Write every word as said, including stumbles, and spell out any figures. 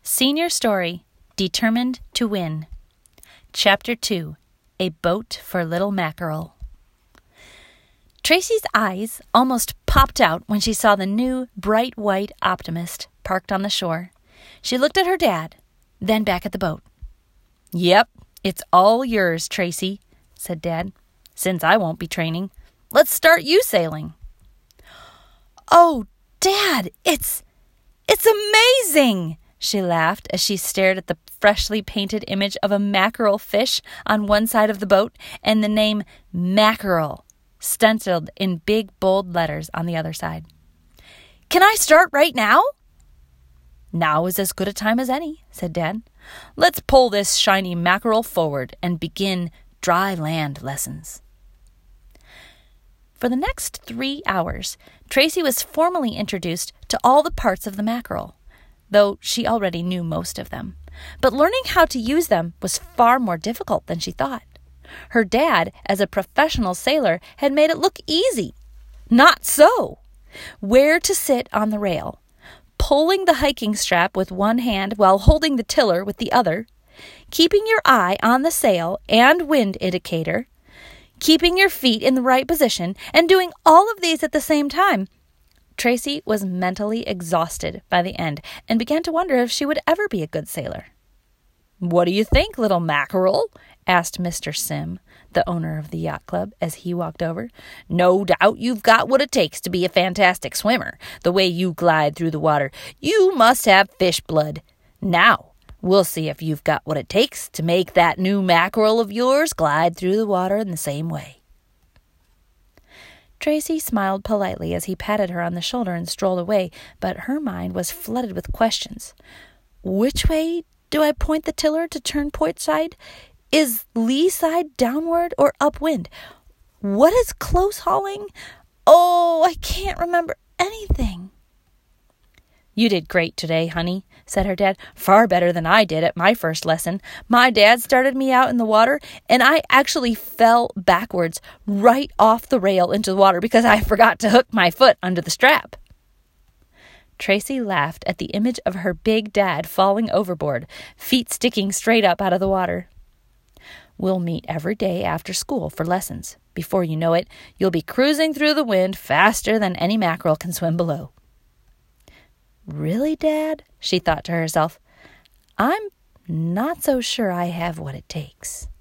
Senior Story, Determined to Win. Chapter two, A Boat for Little Mackerel. Tracy's eyes almost popped out when she saw the new, bright white Optimist parked on the shore. She looked at her dad, then back at the boat. "Yep, it's all yours, Tracy," said Dad, "since I won't be training. Let's start you sailing." "Oh, Dad, it's, it's amazing!" she laughed as she stared at the freshly painted image of a mackerel fish on one side of the boat and the name Mackerel stenciled in big, bold letters on the other side. "Can I start right now?" "Now is as good a time as any," said Dad. "Let's pull this shiny mackerel forward and begin dry land lessons." For the next three hours, Tracy was formally introduced to all the parts of the mackerel, though she already knew most of them. But learning how to use them was far more difficult than she thought. Her dad, as a professional sailor, had made it look easy. Not so! Where to sit on the rail, pulling the hiking strap with one hand while holding the tiller with the other, keeping your eye on the sail and wind indicator, keeping your feet in the right position, and doing all of these at the same time. Tracy was mentally exhausted by the end and began to wonder if she would ever be a good sailor. "What do you think, little mackerel?" asked Mister Sim, the owner of the yacht club, as he walked over. "No doubt you've got what it takes to be a fantastic swimmer. The way you glide through the water, you must have fish blood. Now, we'll see if you've got what it takes to make that new mackerel of yours glide through the water in the same way." Tracy smiled politely as he patted her on the shoulder and strolled away, but her mind was flooded with questions. Which way do I point the tiller to turn port side? Is lee side downward or upwind? What is close hauling? Oh, I can't remember anything. "You did great today, honey," said her dad. "Far better than I did at my first lesson. My dad started me out in the water, and I actually fell backwards right off the rail into the water because I forgot to hook my foot under the strap." Tracy laughed at the image of her big dad falling overboard, feet sticking straight up out of the water. "We'll meet every day after school for lessons. Before you know it, you'll be cruising through the wind faster than any mackerel can swim below." "Really, Dad?" she thought to herself. "I'm not so sure I have what it takes."